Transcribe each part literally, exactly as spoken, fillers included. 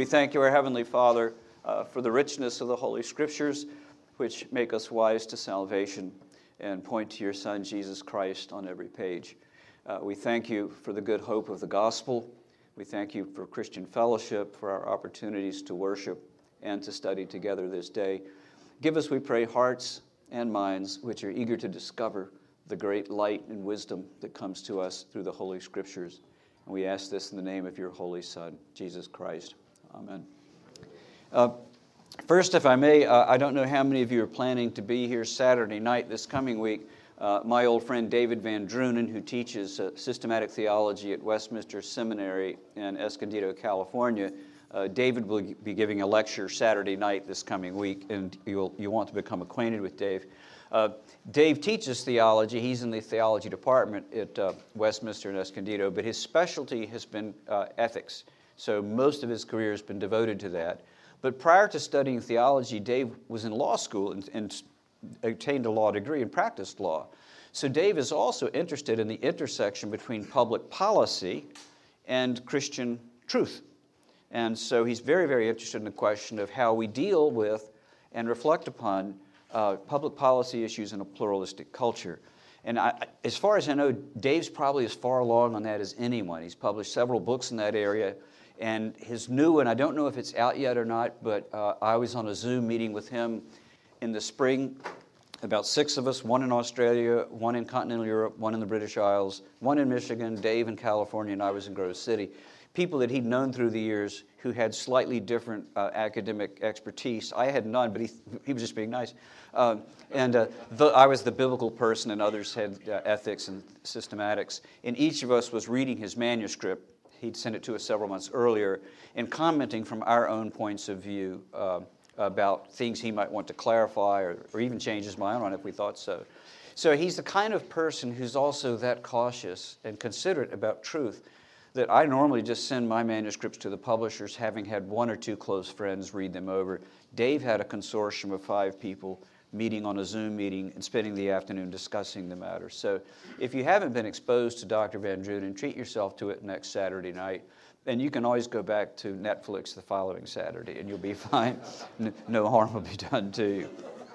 We thank you, our Heavenly Father, uh, for the richness of the Holy Scriptures, which make us wise to salvation and point to your Son, Jesus Christ, on every page. Uh, we thank you for the good hope of the gospel. We thank you for Christian fellowship, for our opportunities to worship and to study together this day. Give us, we pray, hearts and minds which are eager to discover the great light and wisdom that comes to us through the Holy Scriptures. And we ask this in the name of your Holy Son, Jesus Christ. Amen. Uh, first, if I may, uh, I don't know how many of you are planning to be here Saturday night this coming week. Uh, my old friend David Van Drunen, who teaches uh, systematic theology at Westminster Seminary in Escondido, California, uh, David will be giving a lecture Saturday night this coming week, and you'll you want to become acquainted with Dave. Uh, Dave teaches theology. He's in the theology department at uh, Westminster and Escondido, but his specialty has been uh, ethics. So most of his career has been devoted to that. But prior to studying theology, Dave was in law school and, and obtained a law degree and practiced law. So Dave is also interested in the intersection between public policy and Christian truth. And so he's very, very interested in the question of how we deal with and reflect upon Uh, public policy issues in a pluralistic culture. And I, as far as I know, Dave's probably as far along on that as anyone. He's published several books in that area. And his new one, I don't know if it's out yet or not, but uh, I was on a Zoom meeting with him in the spring. About six of us, one in Australia, one in continental Europe, one in the British Isles, one in Michigan, Dave in California, and I was in Grove City. People that he'd known through the years who had slightly different uh, academic expertise. I had none, but he he was just being nice. Um, and uh, the, I was the biblical person, and others had uh, ethics and systematics. And each of us was reading his manuscript. He'd sent it to us several months earlier, and commenting from our own points of view uh, about things he might want to clarify or, or even change his mind on if we thought so. So he's the kind of person who's also that cautious and considerate about truth that I normally just send my manuscripts to the publishers, having had one or two close friends read them over. Dave had a consortium of five people meeting on a Zoom meeting and spending the afternoon discussing the matter. So if you haven't been exposed to Doctor Van Drunen, treat yourself to it next Saturday night. And you can always go back to Netflix the following Saturday, and you'll be fine. No harm will be done to you.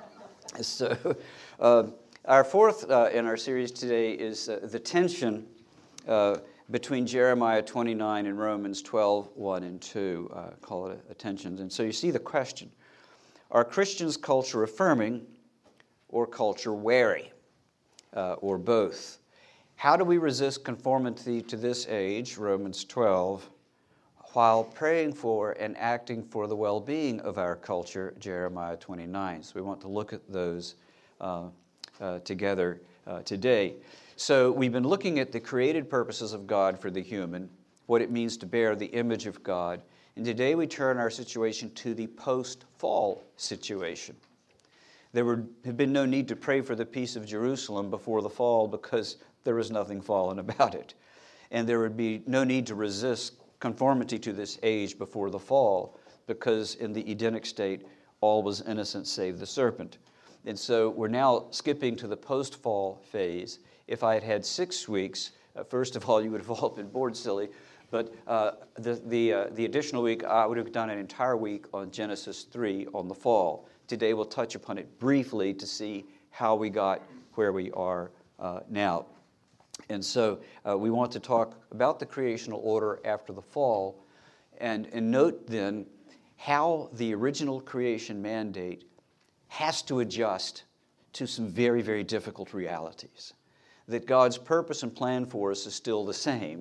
So uh, our fourth uh, in our series today is uh, the tension uh, between Jeremiah twenty-nine and Romans twelve, one and two. Uh, call it attention. And so you see the question. Are Christians culture affirming or culture wary, uh, or both? How do we resist conformity to this age, Romans twelve, while praying for and acting for the well-being of our culture, Jeremiah twenty-nine? So we want to look at those uh, uh, together uh, today. So we've been looking at the created purposes of God for the human, what it means to bear the image of God. And today we turn our situation to the post-fall situation. There would have been no need to pray for the peace of Jerusalem before the fall because there was nothing fallen about it. And there would be no need to resist conformity to this age before the fall because in the Edenic state, all was innocent save the serpent. And so we're now skipping to the post-fall phase. If I had had six weeks, uh, first of all, you would have all been bored silly. But uh, the the, uh, the additional week, I would have done an entire week on Genesis three on the fall. Today we'll touch upon it briefly to see how we got where we are uh, now. And so uh, we want to talk about the creational order after the fall, and, and note then how the original creation mandate has to adjust to some very, very difficult realities. That God's purpose and plan for us is still the same,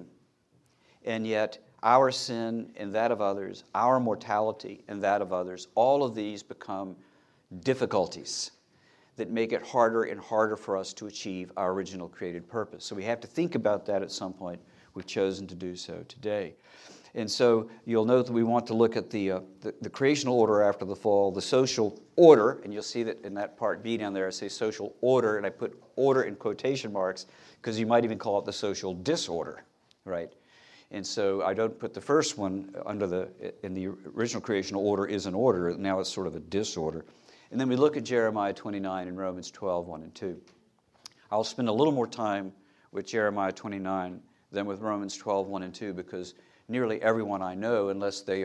and yet our sin and that of others, our mortality and that of others, all of these become difficulties that make it harder and harder for us to achieve our original created purpose. So we have to think about that at some point. We've chosen to do so today. And so you'll note that we want to look at the, uh, the, the creational order after the fall, the social order, and you'll see that in that part B down there I say social order, and I put order in quotation marks because you might even call it the social disorder, right? And so I don't put the first one under the, in the original creational order is an order, now it's sort of a disorder. And then we look at Jeremiah twenty-nine and Romans twelve, one and two. I'll spend a little more time with Jeremiah twenty-nine than with Romans twelve, one and two because nearly everyone I know, unless they are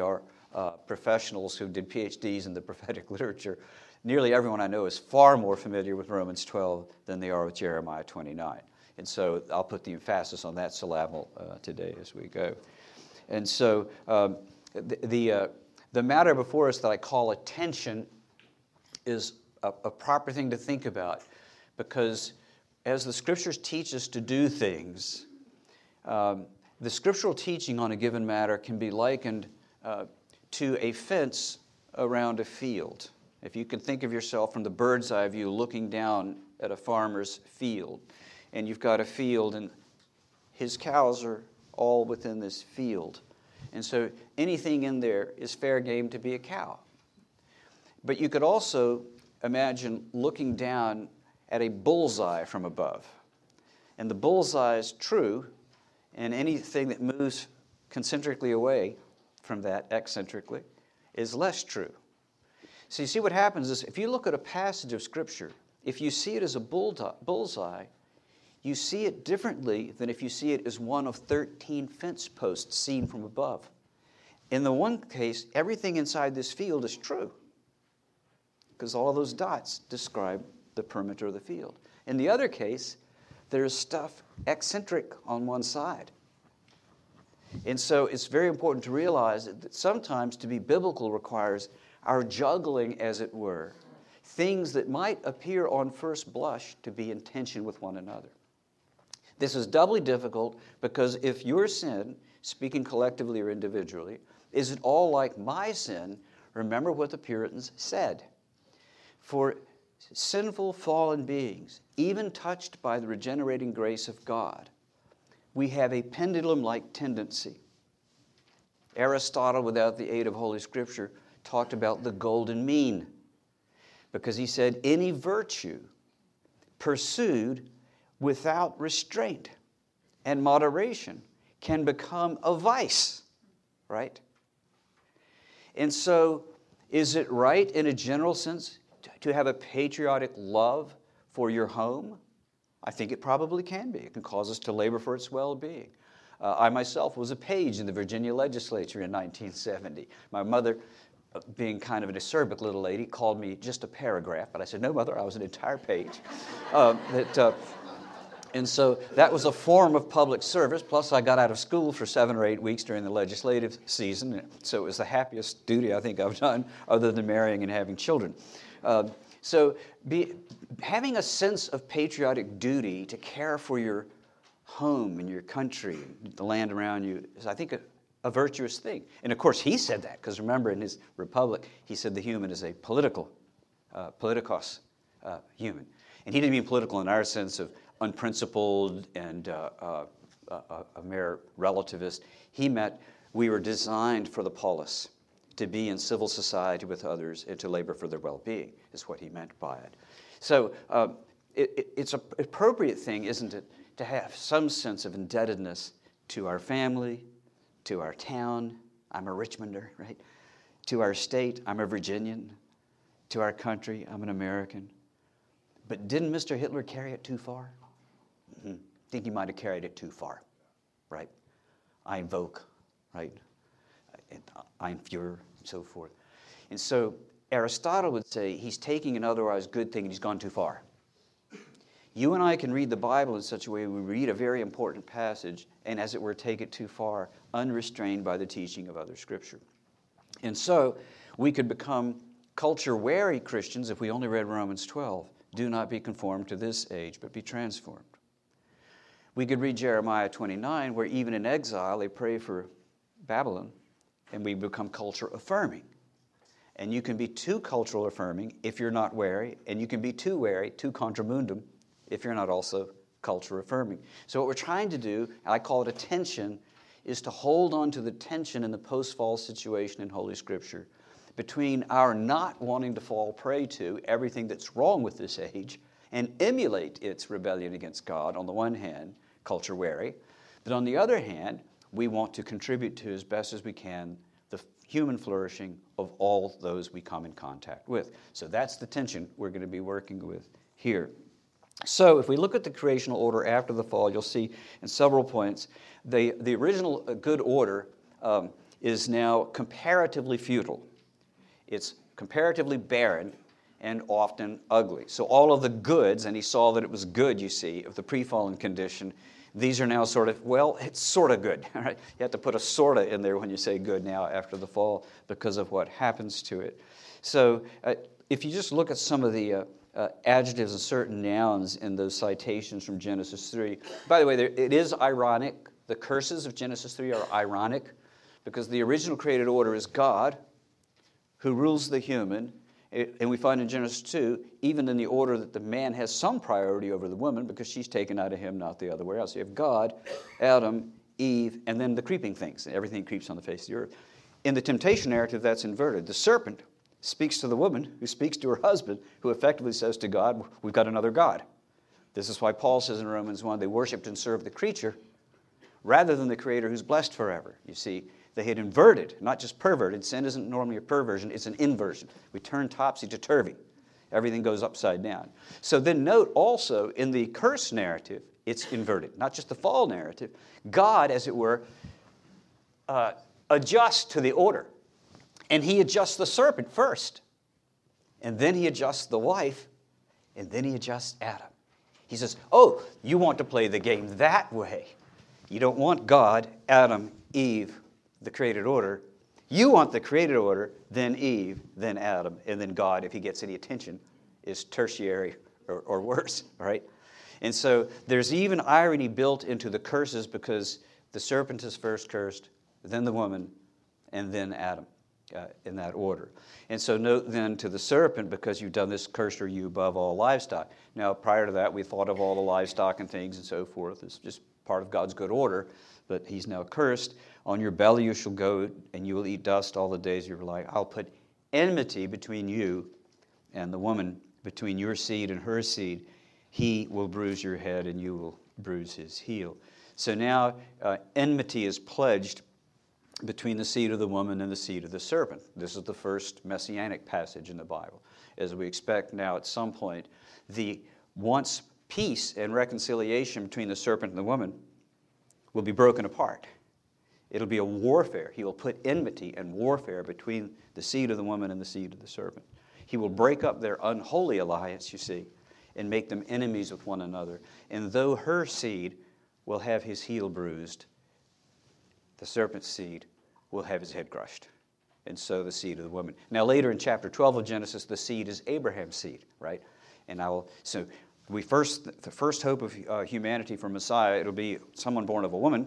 uh, professionals who did P H Ds in the prophetic literature, nearly everyone I know is far more familiar with Romans twelve than they are with Jeremiah twenty-nine. And so I'll put the emphasis on that syllable uh, today as we go. And so um, the the, uh, the matter before us that I call attention is a, a proper thing to think about, because as the Scriptures teach us to do things, um, the scriptural teaching on a given matter can be likened uh, to a fence around a field. If you can think of yourself from the bird's eye view looking down at a farmer's field, and you've got a field and his cows are all within this field. And so anything in there is fair game to be a cow. But you could also imagine looking down at a bullseye from above. And the bullseye is true, and anything that moves concentrically away from that, eccentrically, is less true. So you see what happens is, if you look at a passage of Scripture, if you see it as a bullseye, you see it differently than if you see it as one of thirteen fence posts seen from above. In the one case, everything inside this field is true, because all of those dots describe the perimeter of the field. In the other case, there's stuff eccentric on one side. And so it's very important to realize that sometimes to be biblical requires our juggling, as it were, things that might appear on first blush to be in tension with one another. This is doubly difficult because if your sin, speaking collectively or individually, is at all like my sin, remember what the Puritans said. For sinful, fallen beings, even touched by the regenerating grace of God, we have a pendulum-like tendency. Aristotle, without the aid of Holy Scripture, talked about the golden mean, because he said any virtue pursued without restraint and moderation can become a vice, right? And so, is it right in a general sense to have a patriotic love for your home? I think it probably can be. It can cause us to labor for its well-being. Uh, I myself was a page in the Virginia legislature in nineteen seventy. My mother, uh, being kind of an acerbic little lady, called me just a paragraph, but I said, no, Mother, I was an entire page. uh, that, uh, and so that was a form of public service, plus I got out of school for seven or eight weeks during the legislative season, so it was the happiest duty I think I've done, other than marrying and having children. Uh, so be, having a sense of patriotic duty to care for your home and your country, the land around you, is, I think, a, a virtuous thing. And of course, he said that, because remember, in his Republic, he said the human is a political, uh, politikos uh, human. And he didn't mean political in our sense of unprincipled and uh, uh, uh, a mere relativist. He meant we were designed for the polis, to be in civil society with others and to labor for their well-being, is what he meant by it. So uh, it, it, it's an appropriate thing, isn't it, to have some sense of indebtedness to our family, to our town. I'm a Richmonder, right? To our state. I'm a Virginian. To our country. I'm an American. But didn't Mister Hitler carry it too far? Mm-hmm. I think he might have carried it too far, right? I invoke, right? Ein Führer, and so forth. And so Aristotle would say he's taking an otherwise good thing and he's gone too far. You and I can read the Bible in such a way we read a very important passage and, as it were, take it too far, unrestrained by the teaching of other Scripture. And so we could become culture-wary Christians if we only read Romans twelve. Do not be conformed to this age, but be transformed. We could read Jeremiah twenty-nine, where even in exile they pray for Babylon, and we become culture affirming. And you can be too cultural affirming if you're not wary, and you can be too wary, too contramundum, if you're not also culture affirming. So what we're trying to do, and I call it a tension, is to hold on to the tension in the post-fall situation in Holy Scripture between our not wanting to fall prey to everything that's wrong with this age and emulate its rebellion against God, on the one hand, culture wary, but on the other hand, we want to contribute to, as best as we can, the human flourishing of all those we come in contact with. So that's the tension we're going to be working with here. So if we look at the creational order after the fall, you'll see in several points, the, the original good order um, is now comparatively futile. It's comparatively barren and often ugly. So all of the goods, and he saw that it was good, you see, of the pre-fallen condition, these are now sort of, well, it's sort of good. All right? You have to put a sort of in there when you say good now after the fall because of what happens to it. So uh, if you just look at some of the uh, uh, adjectives and certain nouns in those citations from Genesis three, by the way, there, it is ironic. The curses of Genesis three are ironic because the original created order is God who rules the human. And we find in Genesis two, even in the order that the man has some priority over the woman because she's taken out of him, not the other way else. So you have God, Adam, Eve, and then the creeping things. Everything creeps on the face of the earth. In the temptation narrative, that's inverted. The serpent speaks to the woman who speaks to her husband, who effectively says to God, we've got another God. This is why Paul says in Romans one, they worshipped and served the creature rather than the Creator who's blessed forever. You see, they had inverted, not just perverted. Sin isn't normally a perversion, it's an inversion. We turn topsy-turvy. Everything goes upside down. So then note also in the curse narrative, it's inverted. Not just the fall narrative. God, as it were, uh, adjusts to the order. And he adjusts the serpent first. And then he adjusts the wife. And then he adjusts Adam. He says, oh, you want to play the game that way. You don't want God, Adam, Eve, the created order. You want the created order, then Eve, then Adam, and then God, if he gets any attention, is tertiary or, or worse, right? And so there's even irony built into the curses because the serpent is first cursed, then the woman, and then Adam, uh, in that order. And so note then to the serpent, because you've done this, cursed are you above all livestock. Now, prior to that, we thought of all the livestock and things and so forth as just part of God's good order, but he's now cursed. On your belly you shall go, and you will eat dust all the days of your life. I'll put enmity between you and the woman, between your seed and her seed. He will bruise your head, and you will bruise his heel. So now uh, enmity is pledged between the seed of the woman and the seed of the serpent. This is the first messianic passage in the Bible. As we expect now at some point, the once peace and reconciliation between the serpent and the woman will be broken apart. It'll be a warfare. He will put enmity and warfare between the seed of the woman and the seed of the serpent. He will break up their unholy alliance, you see, and make them enemies with one another. And though her seed will have his heel bruised, the serpent's seed will have his head crushed. And so the seed of the woman. Now later in chapter twelve of Genesis, the seed is Abraham's seed, right? And I will, so we first, the first hope of uh, humanity for Messiah, it'll be someone born of a woman.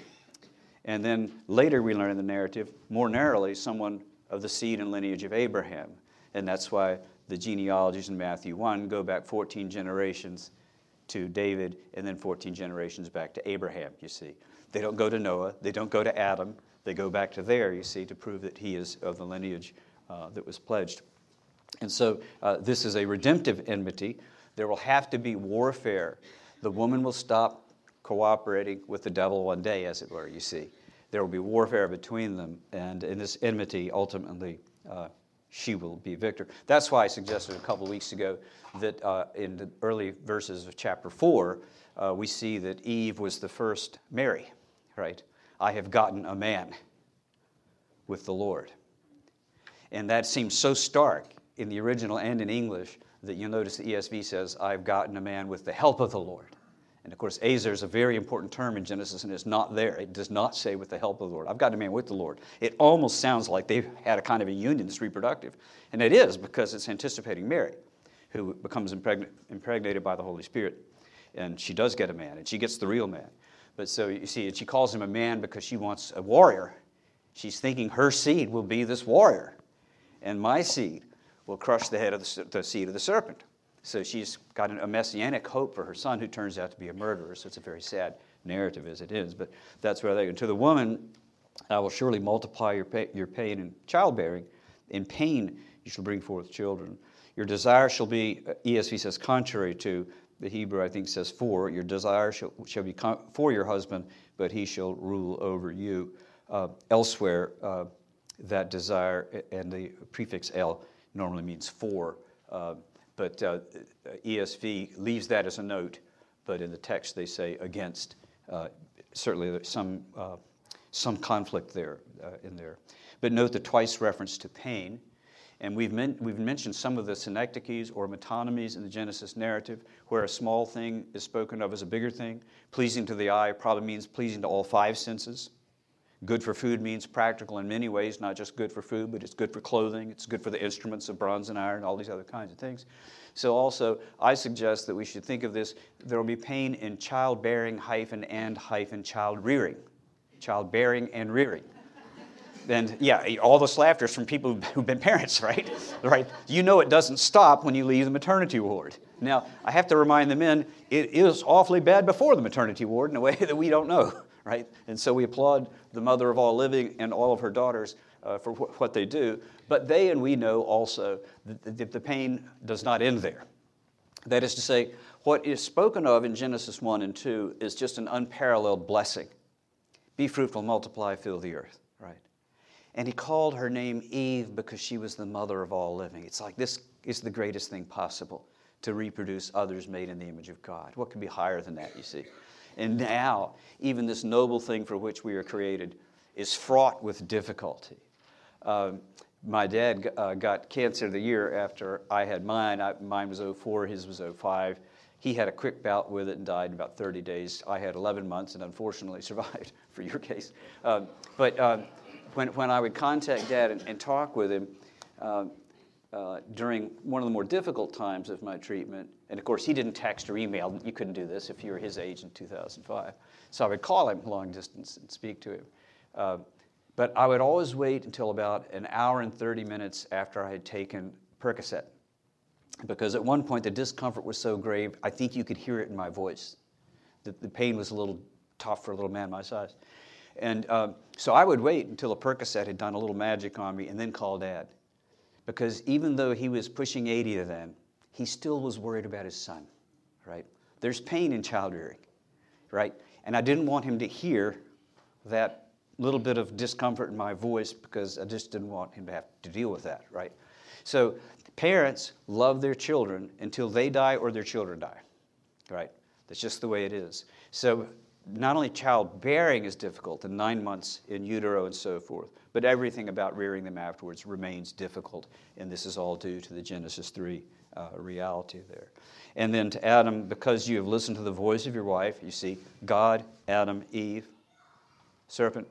And then later we learn in the narrative, more narrowly, someone of the seed and lineage of Abraham. And that's why the genealogies in Matthew one go back fourteen generations to David and then fourteen generations back to Abraham, you see. They don't go to Noah. They don't go to Adam. They go back to there, you see, to prove that he is of the lineage uh, that was pledged. And so uh, this is a redemptive enmity. There will have to be warfare. The woman will stop cooperating with the devil one day, as it were, you see. There will be warfare between them, and in this enmity, ultimately, uh, she will be victor. That's why I suggested a couple of weeks ago that uh, in the early verses of chapter four, uh, we see that Eve was the first Mary, right? I have gotten a man with the Lord. And that seems so stark in the original and in English that you'll notice the E S V says, I've gotten a man with the help of the Lord. And of course, Azer is a very important term in Genesis, and it's not there. It does not say with the help of the Lord. I've got a man with the Lord. It almost sounds like they've had a kind of a union that's reproductive. And it is, because it's anticipating Mary, who becomes impregn- impregnated by the Holy Spirit. And she does get a man, and she gets the real man. But so you see, she calls him a man because she wants a warrior. She's thinking her seed will be this warrior. And my seed will crush the head of the, the seed of the serpent. So she's got a messianic hope for her son, who turns out to be a murderer. So it's a very sad narrative as it is. But that's where they go. To the woman, I will surely multiply your, pay, your pain in childbearing. In pain you shall bring forth children. Your desire shall be, E S V says, contrary to, the Hebrew I think says for. Your desire shall, shall be con- for your husband, but he shall rule over you. Uh, elsewhere, uh, that desire and the prefix el normally means for. Uh, But uh, E S V leaves that as a note, but in the text they say against. Uh, certainly some uh, some conflict there uh, in there. But note the twice reference to pain. And we've, men- we've mentioned some of the synecdoches or metonymies in the Genesis narrative, where a small thing is spoken of as a bigger thing. Pleasing to the eye probably means pleasing to all five senses. Good for food means practical in many ways, not just good for food, but it's good for clothing. It's good for the instruments of bronze and iron, all these other kinds of things. So also, I suggest that we should think of this, there will be pain in childbearing hyphen and hyphen child rearing. Childbearing and rearing. And yeah, all this laughter is from people who've been parents, right? Right? You know it doesn't stop when you leave the maternity ward. Now, I have to remind the men, it is awfully bad before the maternity ward in a way that we don't know, right? And so we applaud the mother of all living and all of her daughters uh, for wh- what they do. But they and we know also that the, the pain does not end there. That is to say, what is spoken of in Genesis one and two is just an unparalleled blessing. Be fruitful, multiply, fill the earth, right? And he called her name Eve because she was the mother of all living. It's like this is the greatest thing possible, to reproduce others made in the image of God. What could be higher than that, you see? And now, even this noble thing for which we are created is fraught with difficulty. Um, my dad uh, got cancer the year after I had mine. I, mine was oh four, his was oh five. He had a quick bout with it and died in about thirty days. I had eleven months and unfortunately survived for your case. Um, but um, when, when I would contact Dad and, and talk with him uh, uh, during one of the more difficult times of my treatment, and of course he didn't text or email. You couldn't do this if you were his age in two thousand five. So I would call him long distance and speak to him. Uh, but I would always wait until about an hour and thirty minutes after I had taken Percocet. Because at one point the discomfort was so grave, I think you could hear it in my voice. The, the pain was a little tough for a little man my size. And um, so I would wait until a Percocet had done a little magic on me and then call Dad. Because even though he was pushing eighty then, he still was worried about his son, right? There's pain in child rearing, right? And I didn't want him to hear that little bit of discomfort in my voice because I just didn't want him to have to deal with that, right? So parents love their children until they die or their children die, right? That's just the way it is. So not only childbearing is difficult, the nine months in utero and so forth, but everything about rearing them afterwards remains difficult, and this is all due to the Genesis three uh, reality there. And then to Adam, because you have listened to the voice of your wife, you see, God, Adam, Eve, serpent.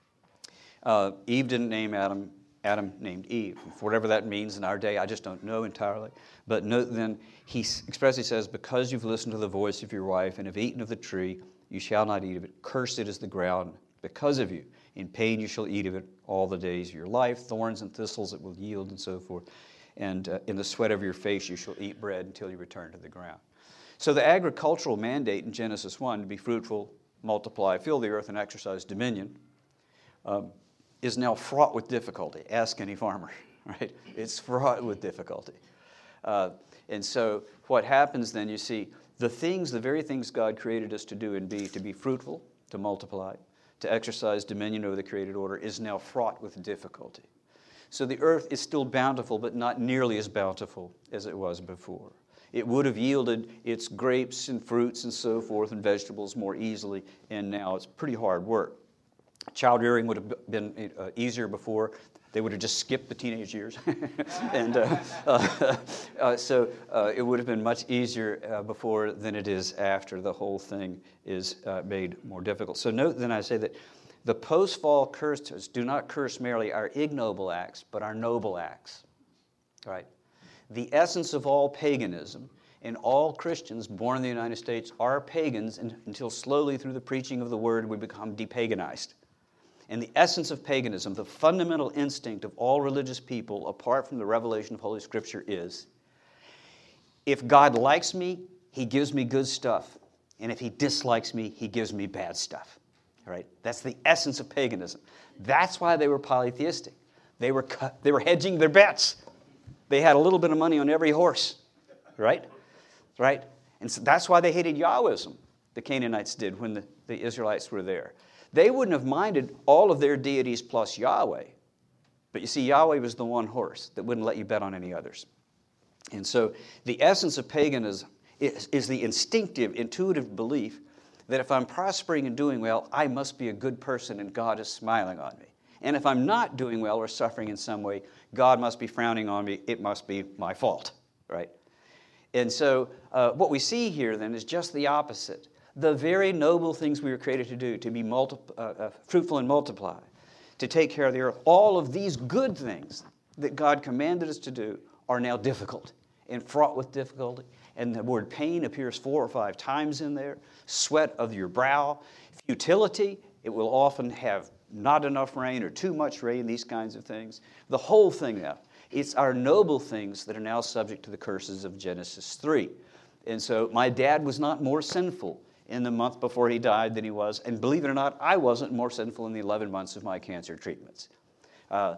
Uh, Eve didn't name Adam. Adam named Eve. For whatever that means in our day, I just don't know entirely. But note then, he expressly says, because you've listened to the voice of your wife and have eaten of the tree, you shall not eat of it. Cursed is the ground because of you. In pain you shall eat of it all the days of your life. Thorns and thistles it will yield and so forth. And uh, in the sweat of your face you shall eat bread until you return to the ground. So the agricultural mandate in Genesis one, to be fruitful, multiply, fill the earth, and exercise dominion, um, is now fraught with difficulty. Ask any farmer, right? It's fraught with difficulty. Uh, and so what happens then, you see, the things, the very things God created us to do and be, to be fruitful, to multiply, to exercise dominion over the created order, is now fraught with difficulty. So the earth is still bountiful, but not nearly as bountiful as it was before. It would have yielded its grapes and fruits and so forth and vegetables more easily, and now it's pretty hard work. Child rearing would have been uh, easier before. They would have just skipped the teenage years. and uh, uh, uh, so uh, it would have been much easier uh, before than it is after. The whole thing is uh, made more difficult. So note then I say that the post-fall curses do not curse merely our ignoble acts, but our noble acts. Right? The essence of all paganism, and all Christians born in the United States are pagans until slowly through the preaching of the word we become depaganized. And the essence of paganism, the fundamental instinct of all religious people, apart from the revelation of Holy Scripture, is if God likes me, He gives me good stuff. And if He dislikes me, He gives me bad stuff. All right? That's the essence of paganism. That's why they were polytheistic. They were, they were hedging their bets. They had a little bit of money on every horse. Right? Right? And so that's why they hated Yahwism, the Canaanites did when the, the Israelites were there. They wouldn't have minded all of their deities plus Yahweh. But you see, Yahweh was the one horse that wouldn't let you bet on any others. And so the essence of paganism is, is the instinctive, intuitive belief that if I'm prospering and doing well, I must be a good person and God is smiling on me. And if I'm not doing well or suffering in some way, God must be frowning on me. It must be my fault, right? And so uh, what we see here then is just the opposite. The very noble things we were created to do, to be multi- uh, uh, fruitful and multiply, to take care of the earth, all of these good things that God commanded us to do are now difficult and fraught with difficulty. And the word pain appears four or five times in there. Sweat of your brow. Futility, it will often have not enough rain or too much rain, these kinds of things. The whole thing now, it's our noble things that are now subject to the curses of Genesis three. And so my dad was not more sinful in the month before he died than he was. And believe it or not, I wasn't more sinful in the eleven months of my cancer treatments. Uh,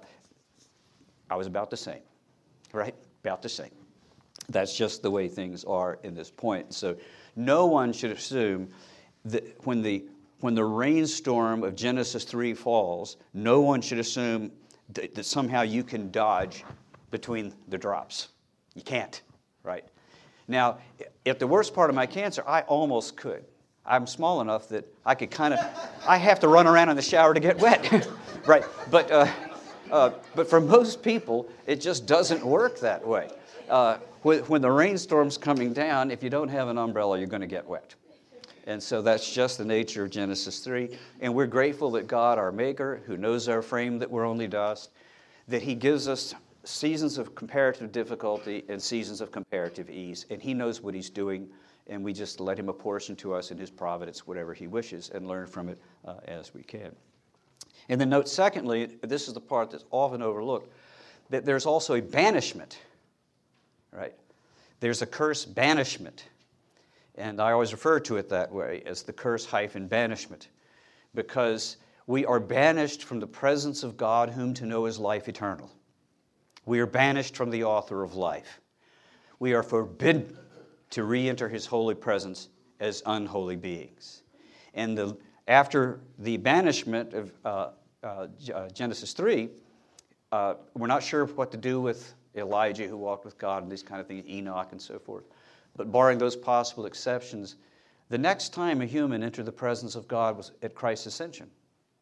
I was about the same, right? About the same. That's just the way things are in this point. So no one should assume that when the when the rainstorm of Genesis three falls, no one should assume that, that somehow you can dodge between the drops. You can't, right? Now, at the worst part of my cancer, I almost could. I'm small enough that I could kind of, I have to run around in the shower to get wet, right? But, uh, uh, but for most people, it just doesn't work that way. Uh, when, when the rainstorm's coming down, if you don't have an umbrella, you're going to get wet. And so that's just the nature of Genesis three. And we're grateful that God, our Maker, who knows our frame, that we're only dust, that He gives us seasons of comparative difficulty and seasons of comparative ease. And He knows what He's doing, and we just let Him apportion to us in His providence whatever He wishes and learn from it uh, as we can. And then note, secondly, this is the part that's often overlooked, that there's also a banishment, right? There's a curse banishment. And I always refer to it that way, as the curse hyphen banishment, because we are banished from the presence of God, whom to know is life eternal. We are banished from the author of life. We are forbidden to re-enter His holy presence as unholy beings. And the, after the banishment of uh, uh, Genesis three, uh, we're not sure what to do with Elijah, who walked with God, and these kind of things, Enoch and so forth. But barring those possible exceptions, the next time a human entered the presence of God was at Christ's ascension.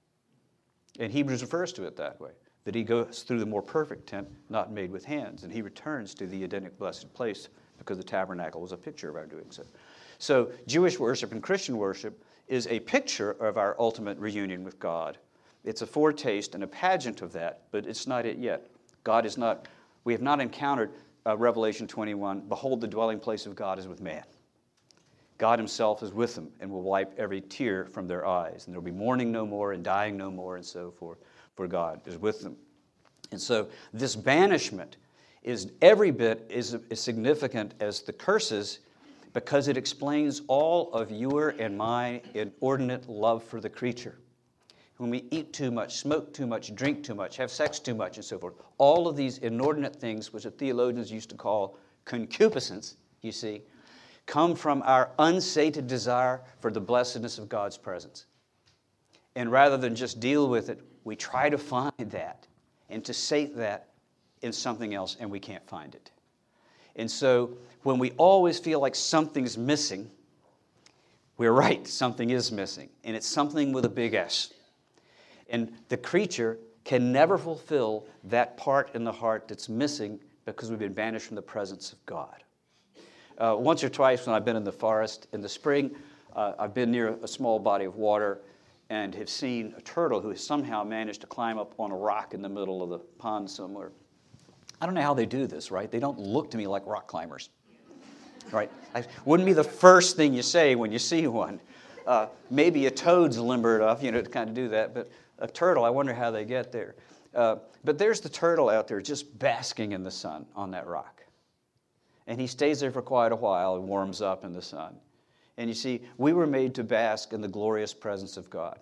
And Hebrews refers to it that way, that He goes through the more perfect tent, not made with hands, and He returns to the Edenic blessed place because the tabernacle was a picture of our doing so. So Jewish worship and Christian worship is a picture of our ultimate reunion with God. It's a foretaste and a pageant of that, but it's not it yet. God is not, we have not encountered Uh, Revelation twenty-one, behold, the dwelling place of God is with man. God Himself is with them and will wipe every tear from their eyes. And there will be mourning no more and dying no more and so forth, for God is with them. And so this banishment is every bit as, as significant as the curses, because it explains all of your and my inordinate love for the creature. When we eat too much, smoke too much, drink too much, have sex too much, and so forth. All of these inordinate things, which the theologians used to call concupiscence, you see, come from our unsated desire for the blessedness of God's presence. And rather than just deal with it, we try to find that and to sate that in something else, and we can't find it. And so when we always feel like something's missing, we're right, something is missing. And it's something with a big S. And the creature can never fulfill that part in the heart that's missing because we've been banished from the presence of God. Uh, once or twice when I've been in the forest in the spring, uh, I've been near a small body of water and have seen a turtle who has somehow managed to climb up on a rock in the middle of the pond somewhere. I don't know how they do this, right? They don't look to me like rock climbers, right? I, wouldn't be the first thing you say when you see one. Uh, maybe a toad's limber enough, you know, to kind of do that, but a turtle, I wonder how they get there. Uh, but there's the turtle out there just basking in the sun on that rock. And he stays there for quite a while and warms up in the sun. And you see, we were made to bask in the glorious presence of God.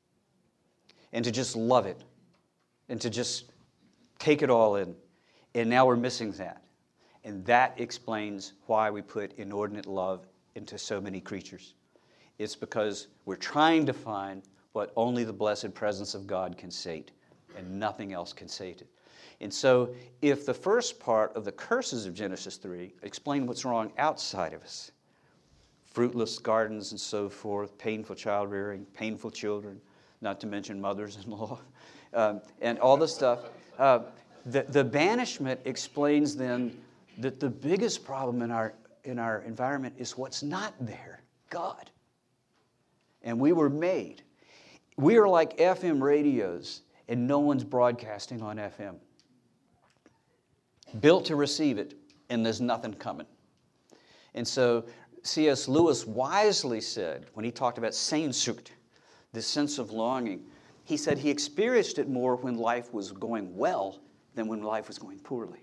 And to just love it. And to just take it all in. And now we're missing that. And that explains why we put inordinate love into so many creatures. It's because we're trying to find what only the blessed presence of God can sate, and nothing else can sate it. And so, if the first part of the curses of Genesis three explain what's wrong outside of us, fruitless gardens and so forth, painful child rearing, painful children, not to mention mothers-in-law, um, and all this stuff. Uh, the, the banishment explains then that the biggest problem in our, in our environment is what's not there, God. And we were made. We are like F M radios, and no one's broadcasting on F M. Built to receive it, and there's nothing coming. And so C S Lewis wisely said, when he talked about Sehnsucht, this sense of longing, he said he experienced it more when life was going well than when life was going poorly.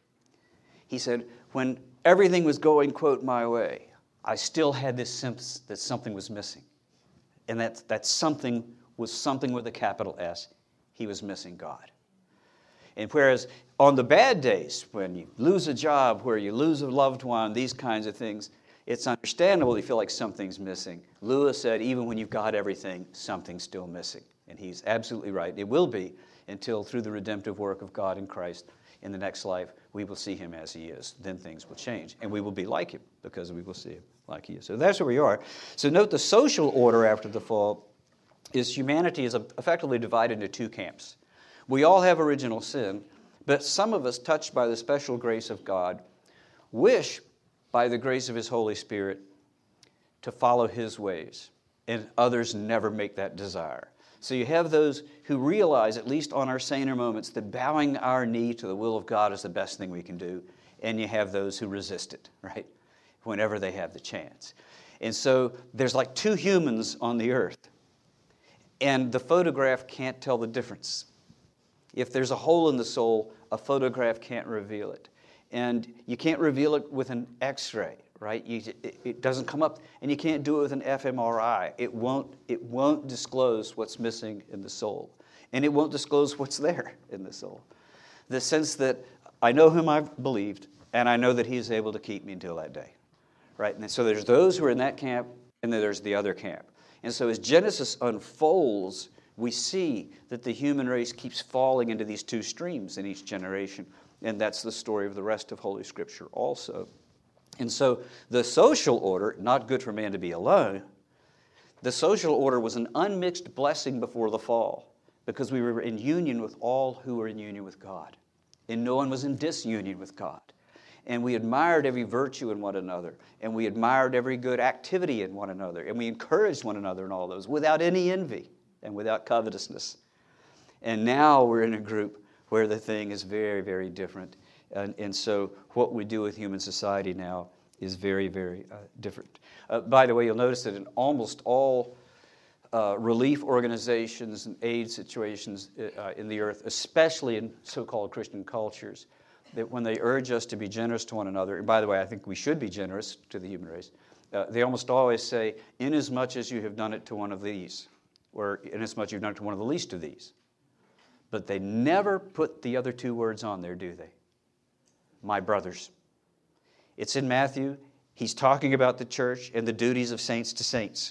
He said, when everything was going, quote, my way, I still had this sense that something was missing. And that, that something was something with a capital S. He was missing God. And whereas on the bad days, when you lose a job, where you lose a loved one, these kinds of things, it's understandable you feel like something's missing. Lewis said, even when you've got everything, something's still missing. And he's absolutely right. It will be until through the redemptive work of God in Christ in the next life, we will see him as he is. Then things will change. And we will be like him because we will see him like he is. So that's where we are. So note the social order after the fall is humanity is effectively divided into two camps. We all have original sin, but some of us, touched by the special grace of God, wish, by the grace of his Holy Spirit, to follow his ways, and others never make that desire. So you have those who realize, at least on our saner moments, that bowing our knee to the will of God is the best thing we can do, and you have those who resist it, right, whenever they have the chance. And so there's like two humans on the earth, and the photograph can't tell the difference. If there's a hole in the soul, a photograph can't reveal it. And you can't reveal it with an X-ray, right? You, it, it doesn't come up, and you can't do it with an F M R I. It won't, it won't disclose what's missing in the soul. And it won't disclose what's there in the soul. The sense that I know whom I've believed, and I know that he is able to keep me until that day, right? And so there's those who are in that camp, and then there's the other camp. And so as Genesis unfolds, we see that the human race keeps falling into these two streams in each generation. And that's the story of the rest of Holy Scripture also. And so the social order, not good for man to be alone, the social order was an unmixed blessing before the fall because we were in union with all who were in union with God. And no one was in disunion with God. And we admired every virtue in one another. And we admired every good activity in one another. And we encouraged one another in all those without any envy and without covetousness. And now we're in a group where the thing is very, very different. And, and so what we do with human society now is very, very uh, different. Uh, by the way, you'll notice that in almost all uh, relief organizations and aid situations uh, in the earth, especially in so-called Christian cultures, that when they urge us to be generous to one another, and by the way, I think we should be generous to the human race, uh, they almost always say, inasmuch as you have done it to one of these, or inasmuch as you've done it to one of the least of these. But they never put the other two words on there, do they? My brothers. It's in Matthew. He's talking about the church and the duties of saints to saints.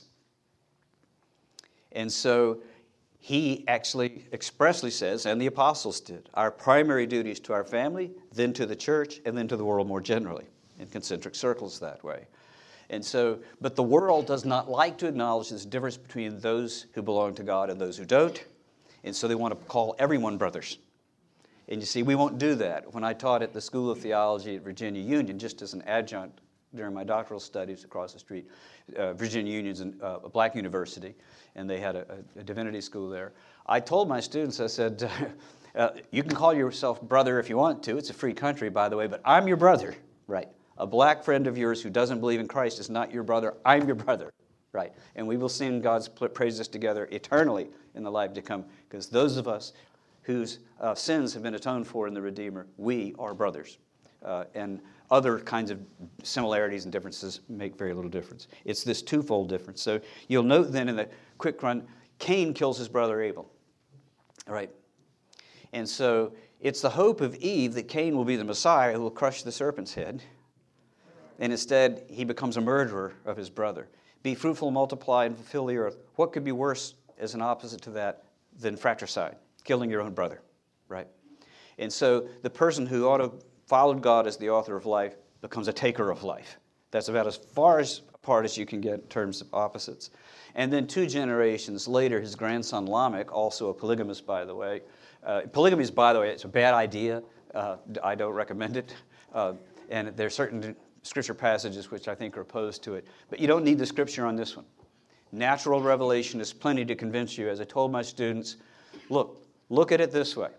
And so he actually expressly says, and the apostles did, our primary duty is to our family, then to the church, and then to the world more generally, in concentric circles that way. And so, but the world does not like to acknowledge this difference between those who belong to God and those who don't. And so they want to call everyone brothers. And you see, we won't do that. When I taught at the School of Theology at Virginia Union, just as an adjunct during my doctoral studies across the street, uh, Virginia Union's an, uh, a black university, and they had a, a divinity school there. I told my students, I said, uh, you can call yourself brother if you want to. It's a free country, by the way, but I'm your brother, right? A black friend of yours who doesn't believe in Christ is not your brother. I'm your brother, right? And we will sing God's praises together eternally in the life to come, because those of us whose uh, sins have been atoned for in the Redeemer, we are brothers. Uh, and other kinds of similarities and differences make very little difference. It's this twofold difference. So you'll note then in the quick run, Cain kills his brother Abel, all right? And so it's the hope of Eve that Cain will be the Messiah who will crush the serpent's head. And instead, he becomes a murderer of his brother. Be fruitful, multiply, and fulfill the earth. What could be worse as an opposite to that than fratricide, killing your own brother, right? And so the person who ought to have followed God as the author of life becomes a taker of life. That's about as far as apart as you can get in terms of opposites. And then two generations later, his grandson Lamech, also a polygamist, by the way. Uh, polygamy is, by the way, it's a bad idea. Uh, I don't recommend it. Uh, and there are certain scripture passages which I think are opposed to it. But you don't need the scripture on this one. Natural revelation is plenty to convince you. As I told my students, look, look at it this way.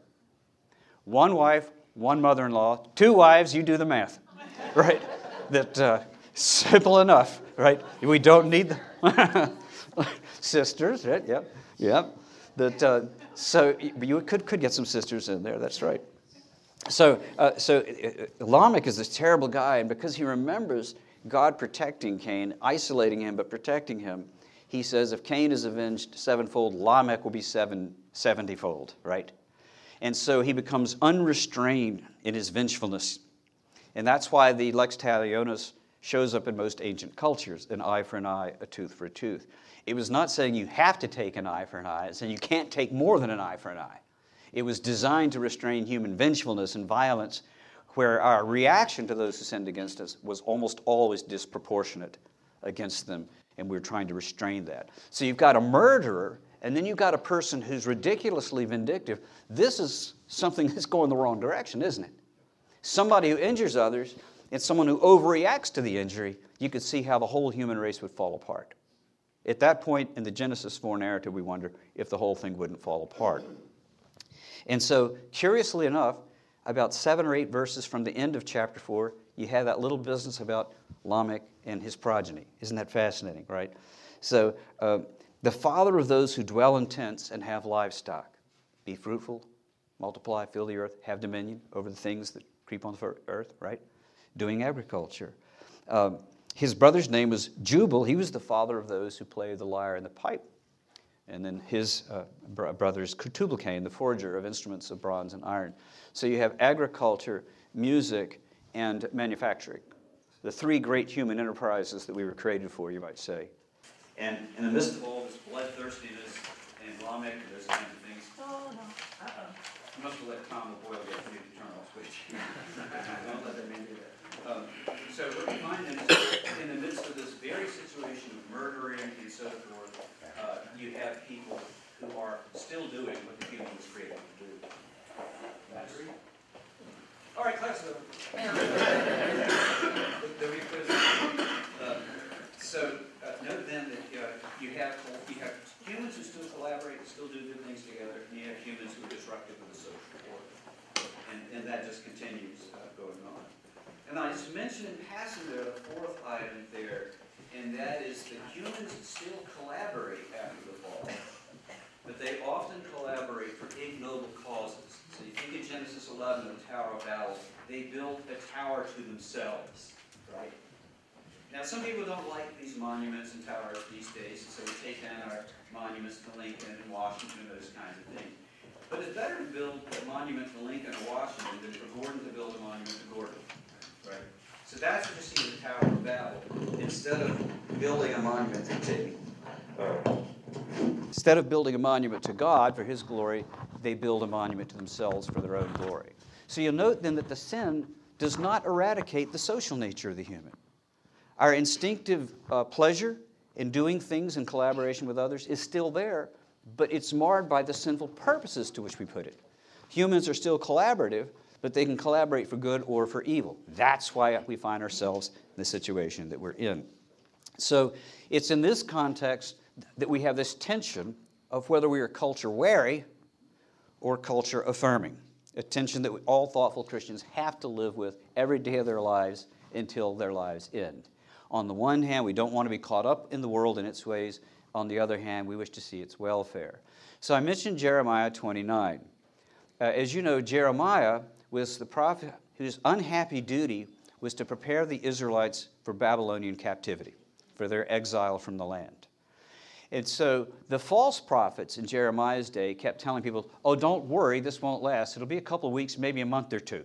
One wife, one mother-in-law, two wives, you do the math, right? That uh, simple enough, right? We don't need the sisters, right? Yep, yep. That uh, so you could could get some sisters in there. That's right. So uh, so uh, Lamech is this terrible guy, and because he remembers God protecting Cain, isolating him but protecting him, he says, if Cain is avenged sevenfold, Lamech will be seven seventyfold, right? And so he becomes unrestrained in his vengefulness. And that's why the lex talionis shows up in most ancient cultures, an eye for an eye, a tooth for a tooth. It was not saying you have to take an eye for an eye. It's saying you can't take more than an eye for an eye. It was designed to restrain human vengefulness and violence, where our reaction to those who sinned against us was almost always disproportionate against them, and we're trying to restrain that. So you've got a murderer, and then you've got a person who's ridiculously vindictive. This is something that's going the wrong direction, isn't it? Somebody who injures others and someone who overreacts to the injury, you could see how the whole human race would fall apart. At that point in the Genesis four narrative, we wonder if the whole thing wouldn't fall apart. And so, curiously enough, about seven or eight verses from the end of chapter four, you have that little business about Lamech and his progeny. Isn't that fascinating, right? So, uh, the father of those who dwell in tents and have livestock. Be fruitful, multiply, fill the earth, have dominion over the things that creep on the earth, right? Doing agriculture. Um, his brother's name was Jubal. He was the father of those who play the lyre and the pipe. And then his uh, br- brother is Tubal-Cain, the forger of instruments of bronze and iron. So you have agriculture, music, and manufacturing. The three great human enterprises that we were created for, you might say. And in the midst of all this bloodthirstiness and Lamech and those kinds of things. Oh, no. Uh-oh. I must have let Tom Boyle get me to turn off switch. Don't let that man do that. Um, so what we find is, in the midst of this very situation of murdering and so forth, uh, you have people who are still doing what the human was created to do. Battery? All right, class. uh, So uh, note then that uh, you have you have humans who still collaborate and still do good things together, and you have humans who are disruptive of the social order, and, and that just continues uh, going on. And I just mentioned in passing there the fourth item there, and that is that humans still collaborate after the fall, but they often collaborate for ignoble causes. So you think in Genesis eleven, the Tower of Babel, they built a tower to themselves, right? Now, some people don't like these monuments and towers these days, and so we take down our monuments to Lincoln and Washington and those kinds of things. But it's better to build a monument to Lincoln or Washington than for Gordon to build a monument to Gordon, right? So that's what you see in the Tower of Babel. Instead of building a monument to uh, instead of building a monument to God for His glory, they build a monument to themselves for their own glory. So you'll note then that the sin does not eradicate the social nature of the human. Our instinctive uh, pleasure in doing things in collaboration with others is still there, but it's marred by the sinful purposes to which we put it. Humans are still collaborative, but they can collaborate for good or for evil. That's why we find ourselves in the situation that we're in. So it's in this context that we have this tension of whether we are culture-wary or culture-affirming, a tension that all thoughtful Christians have to live with every day of their lives until their lives end. On the one hand, we don't want to be caught up in the world and its ways. On the other hand, we wish to see its welfare. So I mentioned Jeremiah twenty-nine. Uh, as you know, Jeremiah was the prophet whose unhappy duty was to prepare the Israelites for Babylonian captivity, for their exile from the land. And so the false prophets in Jeremiah's day kept telling people, oh, don't worry, this won't last. It'll be a couple of weeks, maybe a month or two.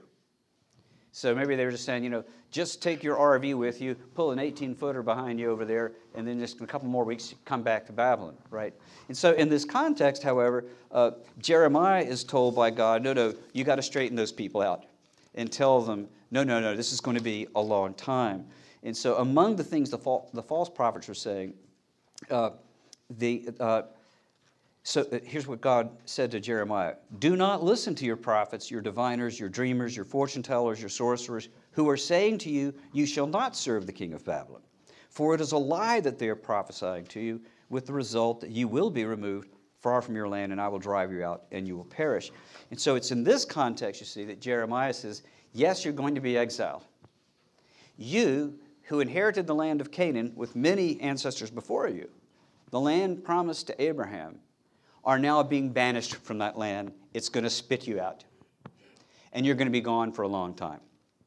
So maybe they were just saying, you know, just take your R V with you, pull an eighteen-footer behind you over there, and then just in a couple more weeks, come back to Babylon, right? And so in this context, however, uh, Jeremiah is told by God, no, no, you got to straighten those people out and tell them, no, no, no, this is going to be a long time. And so among the things the, fal the false prophets were saying, uh, the, uh, so uh, here's what God said to Jeremiah. Do not listen to your prophets, your diviners, your dreamers, your fortune tellers, your sorcerers, who are saying to you, you shall not serve the king of Babylon. For it is a lie that they are prophesying to you, with the result that you will be removed far from your land, and I will drive you out, and you will perish. And so it's in this context, you see, that Jeremiah says, yes, you're going to be exiled. You, who inherited the land of Canaan with many ancestors before you, the land promised to Abraham, are now being banished from that land. It's going to spit you out. And you're going to be gone for a long time.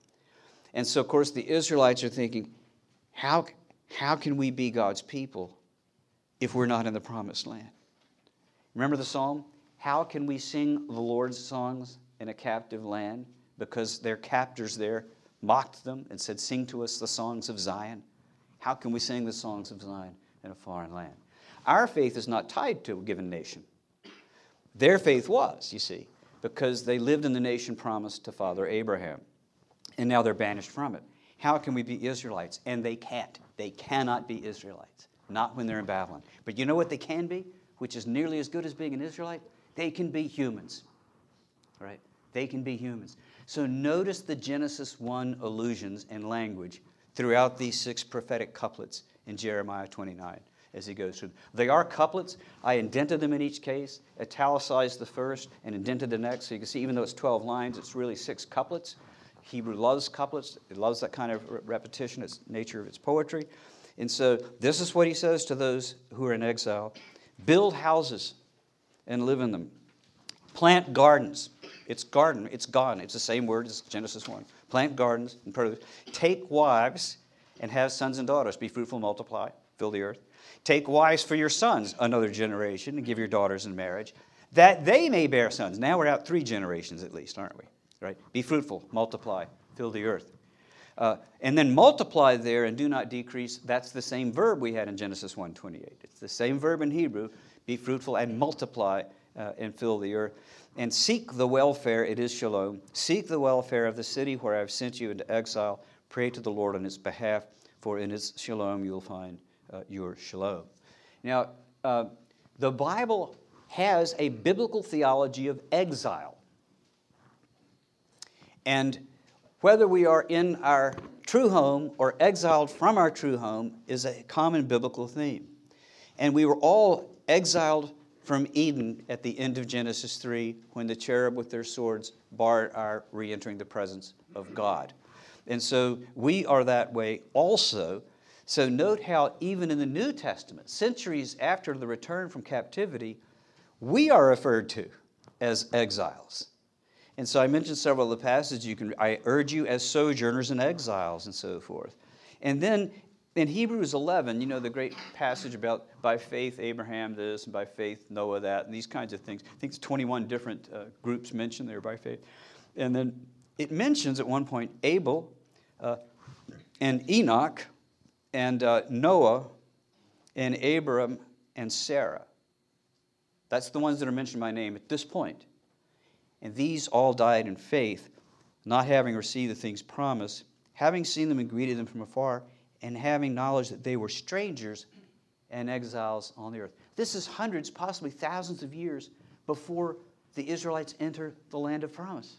And so, of course, the Israelites are thinking, how, how can we be God's people if we're not in the promised land? Remember the psalm? How can we sing the Lord's songs in a captive land? Because their captors there mocked them and said, sing to us the songs of Zion. How can we sing the songs of Zion in a foreign land? Our faith is not tied to a given nation. Their faith was, you see, because they lived in the nation promised to Father Abraham. And now they're banished from it. How can we be Israelites? And they can't. They cannot be Israelites. Not when they're in Babylon. But you know what they can be, which is nearly as good as being an Israelite? They can be humans. All right? They can be humans. So notice the Genesis one allusions and language throughout these six prophetic couplets in Jeremiah twenty-nine as he goes through. They are couplets. I indented them in each case, italicized the first, and indented the next. So you can see even though it's twelve lines, it's really six couplets. Hebrew loves couplets. It loves that kind of repetition. It's the nature of its poetry. And so this is what he says to those who are in exile. Build houses and live in them. Plant gardens. It's garden. It's gone. It's the same word as Genesis one. Plant gardens and produce. Take wives and have sons and daughters. Be fruitful, multiply, fill the earth. Take wives for your sons, another generation, and give your daughters in marriage, that they may bear sons. Now we're out three generations at least, aren't we? Right? Be fruitful, multiply, fill the earth. Uh, and then multiply there and do not decrease. That's the same verb we had in Genesis one twenty-eight. It's the same verb in Hebrew. Be fruitful and multiply uh, and fill the earth. And seek the welfare, it is shalom. Seek the welfare of the city where I have sent you into exile. Pray to the Lord on its behalf, for in its shalom you'll find uh, your shalom. Now, uh, the Bible has a biblical theology of exile. And whether we are in our true home or exiled from our true home is a common biblical theme. And we were all exiled from Eden at the end of Genesis three when the cherub with their swords barred our re-entering the presence of God. And so we are that way also. So note how even in the New Testament, centuries after the return from captivity, we are referred to as exiles. And so I mentioned several of the passages. You can, I urge you as sojourners and exiles and so forth. And then in Hebrews eleven, you know the great passage about by faith Abraham this and by faith Noah that and these kinds of things. I think it's twenty-one different uh, groups mentioned there by faith. And then it mentions at one point Abel uh, and Enoch and uh, Noah and Abram and Sarah. That's the ones that are mentioned by name at this point. And these all died in faith, not having received the things promised, having seen them and greeted them from afar, and having knowledge that they were strangers and exiles on the earth. This is hundreds, possibly thousands of years before the Israelites enter the land of promise.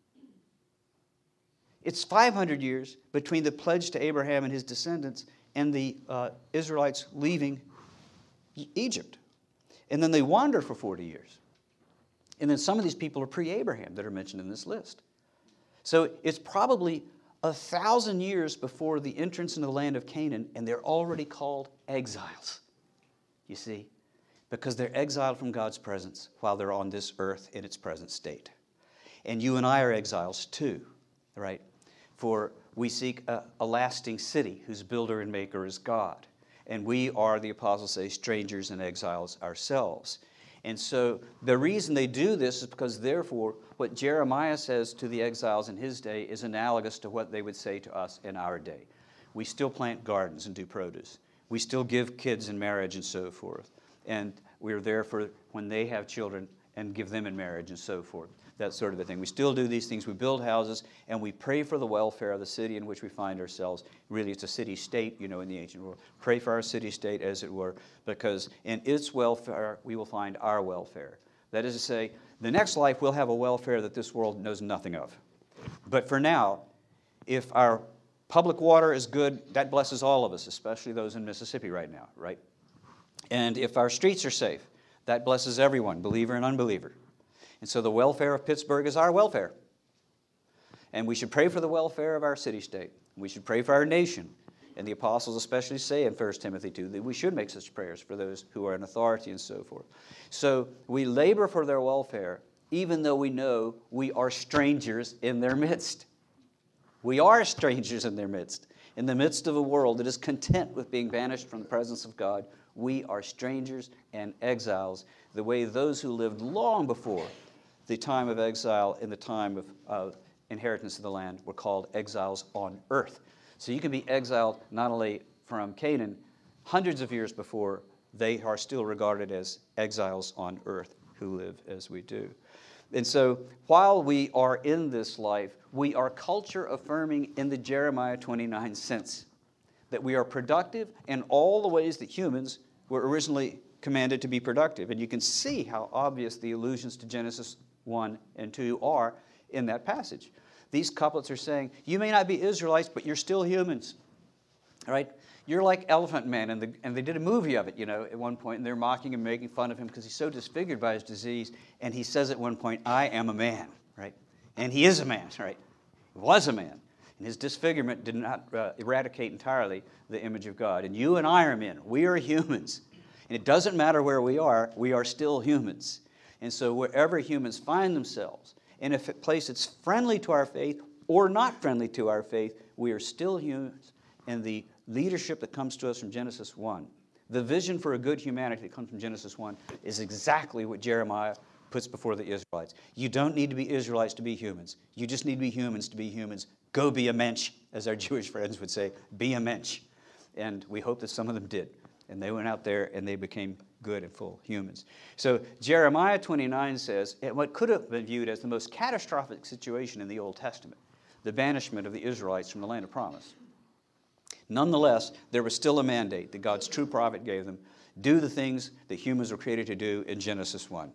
It's five hundred years between the pledge to Abraham and his descendants and the uh, Israelites leaving Egypt. And then they wander for forty years. And then some of these people are pre-Abraham that are mentioned in this list. So it's probably a thousand years before the entrance into the land of Canaan, and they're already called exiles, you see, because they're exiled from God's presence while they're on this earth in its present state. And you and I are exiles too, right? For we seek a, a lasting city whose builder and maker is God. And we are, the apostles say, strangers and exiles ourselves. And so the reason they do this is because, therefore, what Jeremiah says to the exiles in his day is analogous to what they would say to us in our day. We still plant gardens and do produce. We still give kids in marriage and so forth. And we're there for when they have children and give them in marriage and so forth. That sort of a thing. We still do these things. We build houses and we pray for the welfare of the city in which we find ourselves. Really, it's a city-state, you know, in the ancient world. Pray for our city-state, as it were, because in its welfare we will find our welfare. That is to say, the next life we'll have a welfare that this world knows nothing of. But for now, if our public water is good, that blesses all of us, especially those in Mississippi right now, right? And if our streets are safe, that blesses everyone, believer and unbeliever. And so the welfare of Pittsburgh is our welfare. And we should pray for the welfare of our city-state. We should pray for our nation. And the apostles especially say in First Timothy two that we should make such prayers for those who are in authority and so forth. So we labor for their welfare even though we know we are strangers in their midst. We are strangers in their midst. In the midst of a world that is content with being banished from the presence of God, we are strangers and exiles, the way those who lived long before the time of exile in the time of uh, inheritance of the land were called exiles on earth. So you can be exiled not only from Canaan, hundreds of years before, they are still regarded as exiles on earth who live as we do. And so while we are in this life, we are culture affirming in the Jeremiah twenty-nine sense, that we are productive in all the ways that humans were originally commanded to be productive. And you can see how obvious the allusions to Genesis one and two are in that passage. These couplets are saying, you may not be Israelites, but you're still humans, right? You're like Elephant Man, and, the, and they did a movie of it, you know, at one point, and they're mocking and making fun of him because he's so disfigured by his disease, and he says at one point, I am a man, right? And he is a man, right? He was a man, and his disfigurement did not uh, eradicate entirely the image of God. And you and I are men. We are humans, and it doesn't matter where we are, we are still humans. And so wherever humans find themselves, in a place that's friendly to our faith or not friendly to our faith, we are still humans, and the leadership that comes to us from Genesis one, the vision for a good humanity that comes from Genesis one, is exactly what Jeremiah puts before the Israelites. You don't need to be Israelites to be humans. You just need to be humans to be humans. Go be a mensch, as our Jewish friends would say. Be a mensch. And we hope that some of them did. And they went out there and they became good and full humans. So Jeremiah twenty-nine says, what could have been viewed as the most catastrophic situation in the Old Testament, the banishment of the Israelites from the land of promise. Nonetheless, there was still a mandate that God's true prophet gave them. Do the things that humans were created to do in Genesis one.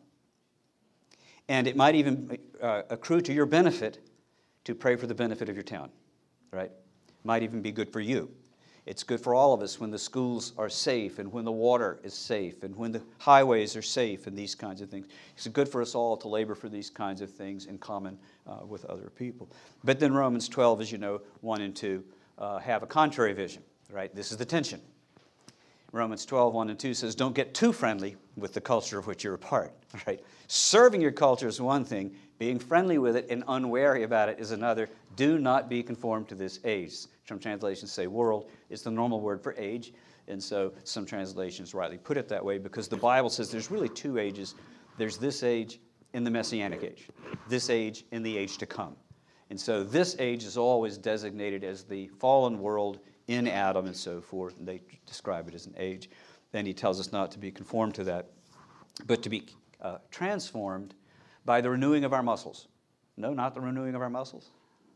And it might even uh, accrue to your benefit to pray for the benefit of your town, right? Might even be good for you. It's good for all of us when the schools are safe and when the water is safe and when the highways are safe and these kinds of things. It's good for us all to labor for these kinds of things in common uh, with other people. But then Romans twelve, as you know, one and two, uh, have a contrary vision, right? This is the tension. Romans twelve, one and two says, don't get too friendly with the culture of which you're a part, right? Serving your culture is one thing. Being friendly with it and unwary about it is another. Do not be conformed to this age. Some translations say world. It's the normal word for age. And so some translations rightly put it that way because the Bible says there's really two ages. There's this age and the Messianic age. This age and the age to come. And so this age is always designated as the fallen world in Adam and so forth. And they describe it as an age. Then he tells us not to be conformed to that, but to be uh, transformed by the renewing of our muscles. No, not the renewing of our muscles.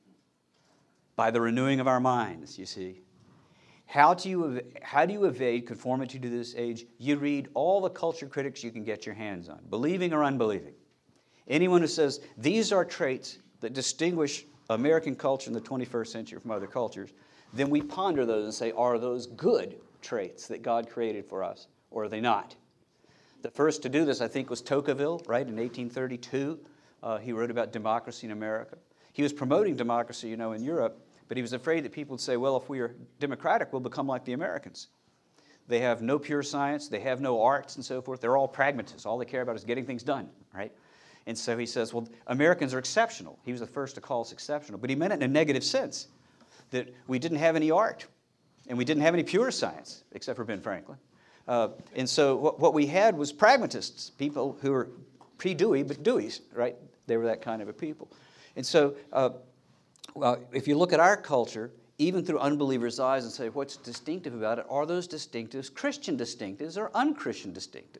By the renewing of our minds, you see. How do you, how do you evade conformity to this age? You read all the culture critics you can get your hands on, believing or unbelieving. Anyone who says these are traits that distinguish American culture in the twenty-first century from other cultures, then we ponder those and say, are those good traits that God created for us, or are they not? The first to do this, I think, was Tocqueville, right, in eighteen thirty-two. Uh, he wrote about democracy in America. He was promoting democracy, you know, in Europe, but he was afraid that people would say, well, if we are democratic, we'll become like the Americans. They have no pure science, they have no arts and so forth. They're all pragmatists. All they care about is getting things done, right? And so he says, well, Americans are exceptional. He was the first to call us exceptional, but he meant it in a negative sense, that we didn't have any art, and we didn't have any pure science, except for Ben Franklin. Uh, and so what, what we had was pragmatists, people who were pre-Dewey, but Deweys, right? They were that kind of a people. And so uh, well, if you look at our culture, even through unbelievers' eyes and say, what's distinctive about it? Are those distinctives Christian distinctives or unchristian distinctives?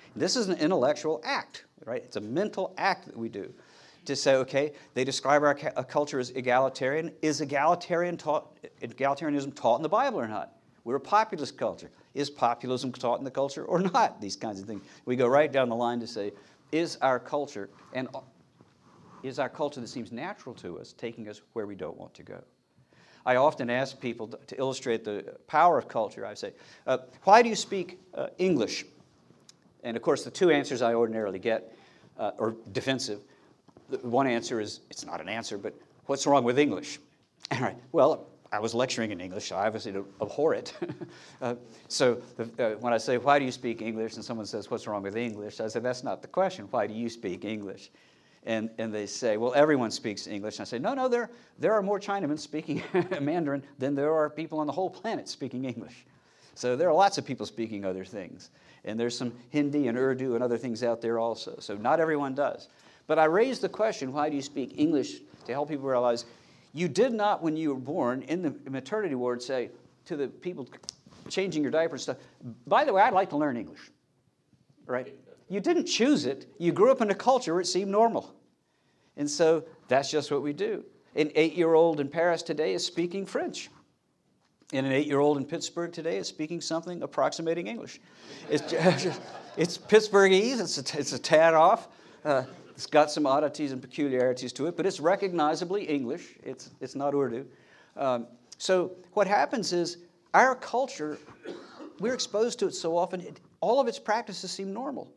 This is an intellectual act, right? It's a mental act that we do to say, okay, they describe our ca- culture as egalitarian. Is egalitarian taught, egalitarianism taught in the Bible or not? We're a populist culture. Is populism taught in the culture or not? These kinds of things. We go right down the line to say, is our culture, and is our culture that seems natural to us taking us where we don't want to go? I often ask people to, to illustrate the power of culture. I say, uh, why do you speak uh, English? And of course, the two answers I ordinarily get uh, are defensive. The one answer is, it's not an answer, but what's wrong with English? All right, well, I was lecturing in English, so I obviously abhor it. uh, so the, uh, when I say, why do you speak English? And someone says, what's wrong with English? I say, that's not the question. Why do you speak English? And, and they say, well, everyone speaks English. And I say, no, no, there, there are more Chinamen speaking Mandarin than there are people on the whole planet speaking English. So there are lots of people speaking other things. And there's some Hindi and Urdu and other things out there also. So not everyone does. But I raise the question, why do you speak English, to help people realize you did not, when you were born, in the maternity ward, say to the people changing your diaper and stuff, by the way, I'd like to learn English, right? You didn't choose it. You grew up in a culture where it seemed normal. And so that's just what we do. An eight-year-old in Paris today is speaking French. And an eight-year-old in Pittsburgh today is speaking something approximating English. It's, just, it's Pittsburghese. It's a, it's a tad off. Uh, it's got some oddities and peculiarities to it, but it's recognizably English. It's, it's not Urdu. Um, so what happens is our culture, we're exposed to it so often, it, all of its practices seem normal.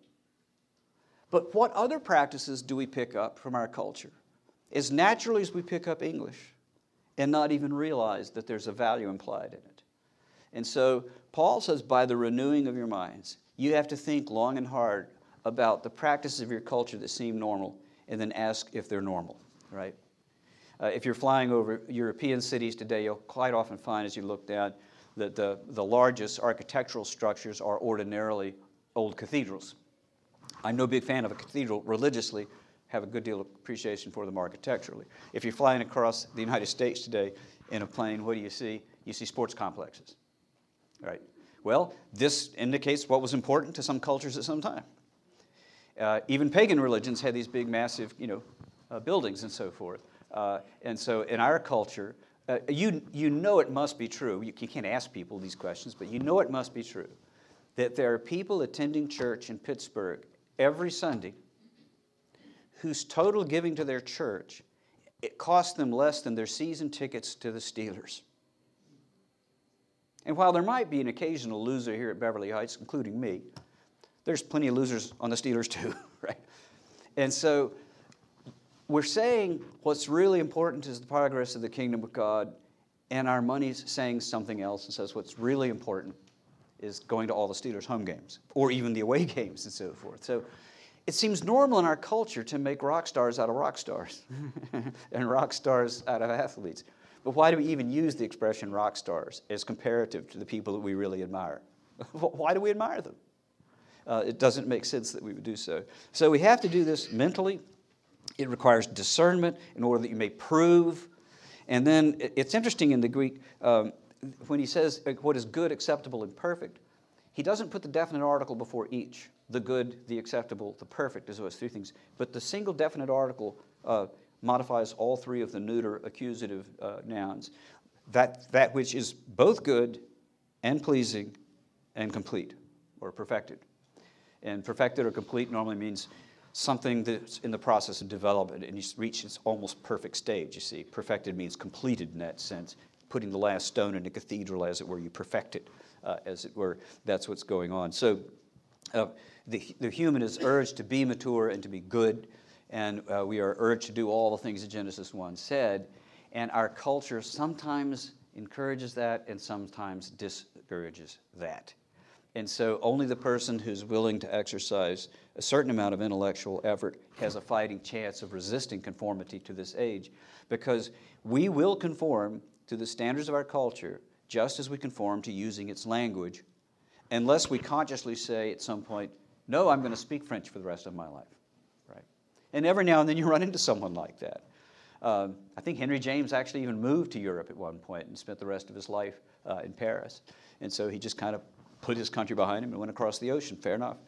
But what other practices do we pick up from our culture? As naturally as we pick up English and not even realize that there's a value implied in it. And so Paul says, by the renewing of your minds, you have to think long and hard about the practices of your culture that seem normal and then ask if they're normal, right? Uh, if you're flying over European cities today, you'll quite often find as you look down that the, the largest architectural structures are ordinarily old cathedrals. I'm no big fan of a cathedral religiously, have a good deal of appreciation for them architecturally. If you're flying across the United States today in a plane, what do you see? You see sports complexes, right? Well, this indicates what was important to some cultures at some time. Uh, even pagan religions had these big, massive, you know, uh, buildings and so forth. Uh, and so in our culture, uh, you, you know it must be true. You, you can't ask people these questions, but you know it must be true that there are people attending church in Pittsburgh every Sunday whose total giving to their church, it costs them less than their season tickets to the Steelers. And while there might be an occasional loser here at Beverly Heights, including me, there's plenty of losers on the Steelers too, right? And so we're saying what's really important is the progress of the kingdom of God, and our money's saying something else and says what's really important is going to all the Steelers' home games, or even the away games and so forth. So it seems normal in our culture to make rock stars out of rock stars and rock stars out of athletes. But why do we even use the expression rock stars as comparative to the people that we really admire? Why do we admire them? Uh, it doesn't make sense that we would do so. So we have to do this mentally. It requires discernment in order that you may prove. And then it's interesting in the Greek, um, when he says what is good, acceptable, and perfect, he doesn't put the definite article before each. The good, the acceptable, the perfect, as those three things. But the single definite article uh, modifies all three of the neuter accusative uh, nouns. That, that which is both good and pleasing and complete, or perfected. And perfected or complete normally means something that's in the process of development and you reach its almost perfect stage, you see. Perfected means completed in that sense. Putting the last stone in a cathedral, as it were, you perfect it, uh, as it were. That's what's going on. So uh, the, the human is urged to be mature and to be good, and uh, we are urged to do all the things that Genesis one said, and our culture sometimes encourages that and sometimes discourages that. And so only the person who's willing to exercise a certain amount of intellectual effort has a fighting chance of resisting conformity to this age, because we will conform to the standards of our culture just as we conform to using its language, unless we consciously say at some point, no, I'm going to speak French for the rest of my life. Right? And every now and then you run into someone like that. Um, I think Henry James actually even moved to Europe at one point and spent the rest of his life uh, in Paris. And so he just kind of put his country behind him and went across the ocean. Fair enough.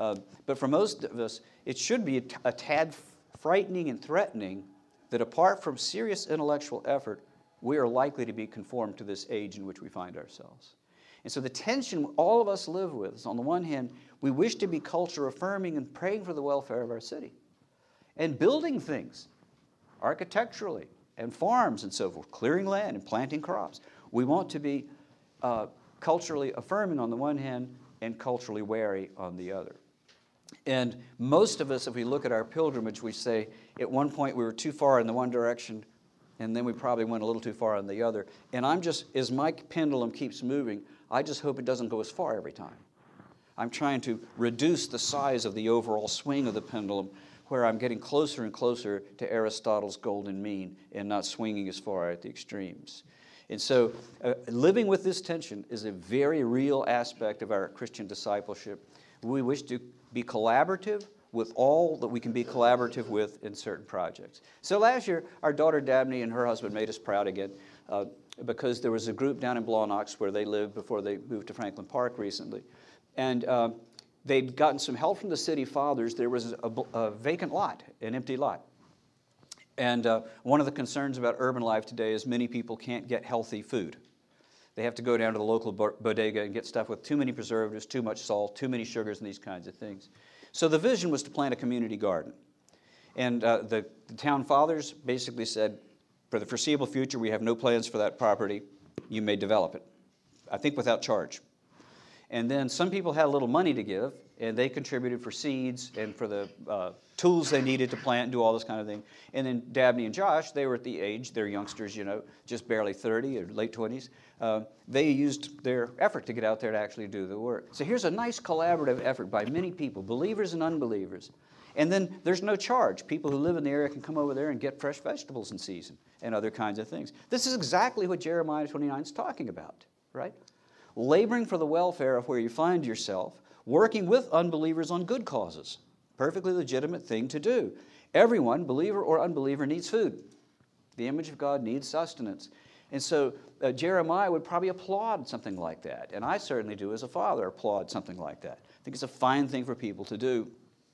Uh, but for most of us, it should be a, t- a tad frightening and threatening that apart from serious intellectual effort, we are likely to be conformed to this age in which we find ourselves. And so the tension all of us live with is, on the one hand, we wish to be culture affirming and praying for the welfare of our city and building things architecturally and farms and so forth, clearing land and planting crops. We want to be uh, culturally affirming on the one hand and culturally wary on the other. And most of us, if we look at our pilgrimage, we say at one point we were too far in the one direction, and then we probably went a little too far on the other. And I'm just, as my pendulum keeps moving, I just hope it doesn't go as far every time. I'm trying to reduce the size of the overall swing of the pendulum, where I'm getting closer and closer to Aristotle's golden mean and not swinging as far at the extremes. And so uh, living with this tension is a very real aspect of our Christian discipleship. We wish to be collaborative with all that we can be collaborative with in certain projects. So last year, our daughter Dabney and her husband made us proud again uh, because there was a group down in Blawnox where they lived before they moved to Franklin Park recently. And uh, they'd gotten some help from the city fathers. There was a, a vacant lot, an empty lot. And uh, one of the concerns about urban life today is many people can't get healthy food. They have to go down to the local bodega and get stuff with too many preservatives, too much salt, too many sugars, and these kinds of things. So the vision was to plant a community garden. And uh, the, the town fathers basically said, for the foreseeable future, we have no plans for that property. You may develop it, I think without charge. And then some people had a little money to give, and they contributed for seeds and for the uh, tools they needed to plant and do all this kind of thing. And then Dabney and Josh, they were at the age, they're youngsters, you know, just barely thirty or late twenties. Uh, they used their effort to get out there to actually do the work. So here's a nice collaborative effort by many people, believers and unbelievers. And then there's no charge. People who live in the area can come over there and get fresh vegetables in season and other kinds of things. This is exactly what Jeremiah twenty-nine is talking about, right? Laboring for the welfare of where you find yourself, working with unbelievers on good causes. Perfectly legitimate thing to do. Everyone, believer or unbeliever, needs food. The image of God needs sustenance. And so uh, Jeremiah would probably applaud something like that. And I certainly do as a father applaud something like that. I think it's a fine thing for people to do.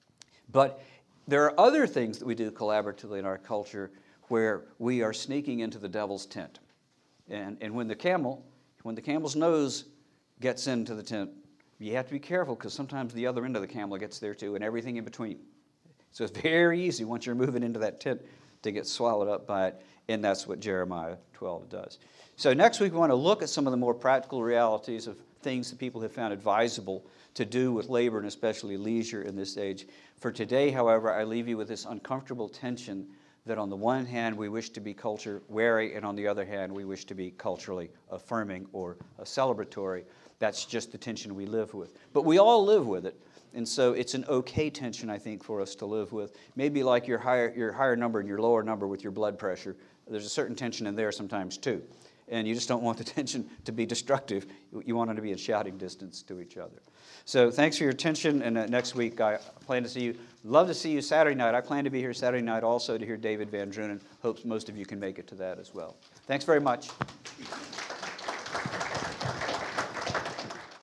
But there are other things that we do collaboratively in our culture where we are sneaking into the devil's tent. And, and when the camel... When the camel's nose gets into the tent, you have to be careful because sometimes the other end of the camel gets there too and everything in between. So it's very easy once you're moving into that tent to get swallowed up by it, and that's what Jeremiah twelve does. So next week we want to look at some of the more practical realities of things that people have found advisable to do with labor and especially leisure in this age. For today, however, I leave you with this uncomfortable tension that on the one hand we wish to be culture wary, and on the other hand we wish to be culturally affirming or uh, celebratory. That's just the tension we live with. But we all live with it, and so it's an okay tension, I think, for us to live with. Maybe like your higher, your higher number and your lower number with your blood pressure. There's a certain tension in there sometimes too, and you just don't want the tension to be destructive. You want it to be in shouting distance to each other. So thanks for your attention, and uh, next week I plan to see you. Love to see you Saturday night. I plan to be here Saturday night also to hear David Van Drunen. Hope most of you can make it to that as well. Thanks very much.